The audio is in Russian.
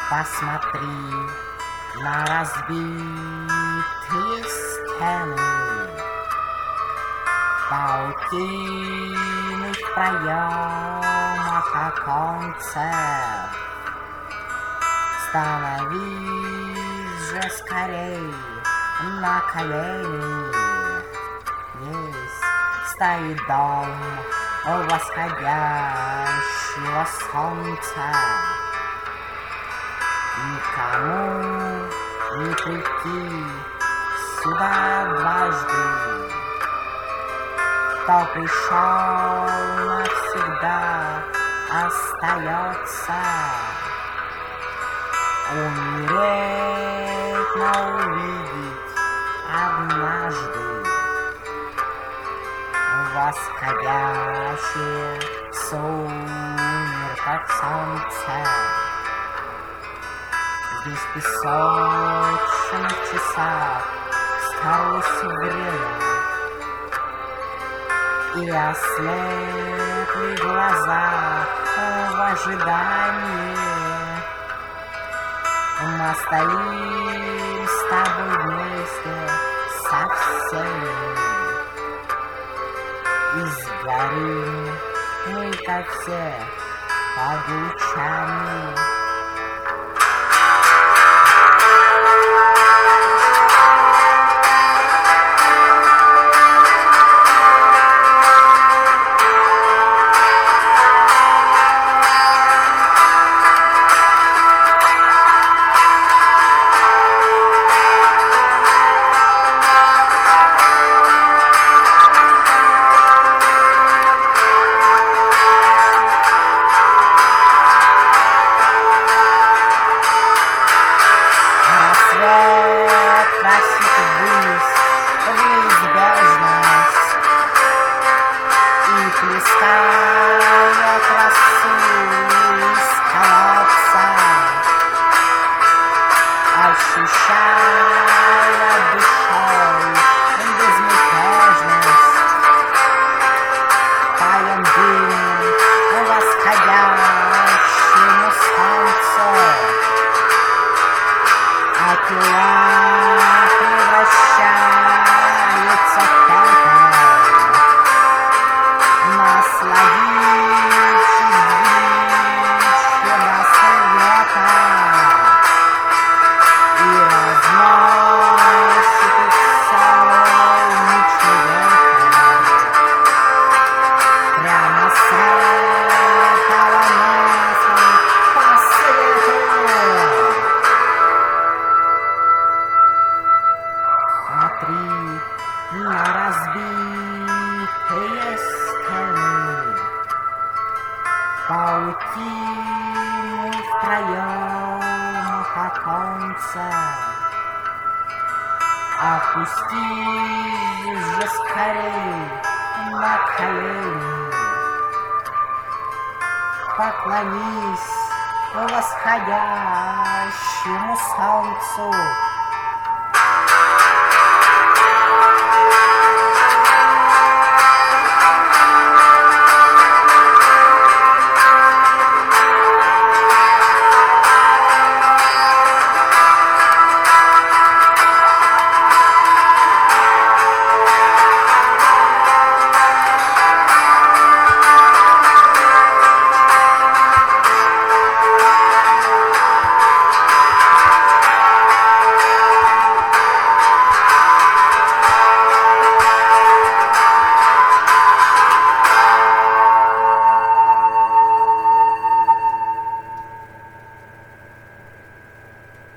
Посмотри на разбитые стены, паутины в проемах оконцев. Становись же скорей на колени. Есть стоит дом восходящего солнца. Никому не прийти сюда дважды. Кто пришел навсегда, остается. Умереть, но увидеть однажды восходящее в сумерках солнце. Здесь в песочных часах скрылось время, и ослепли глаза в ожидании. Мы стоим с тобой вместе со всеми, и сгорим мы, как все, под лучами. Плеская красу из колодца, ощущая душой безмятежность, поем дым восходящему солнцу, а тела превращаются в пепел. Насладившись величием рассвета, и разносит их солнечный ветер, прямо с этого места по свету. Смотри на разбитые паутину в проемах оконца. Опустись же скорей на колени, поклонись восходящему солнцу.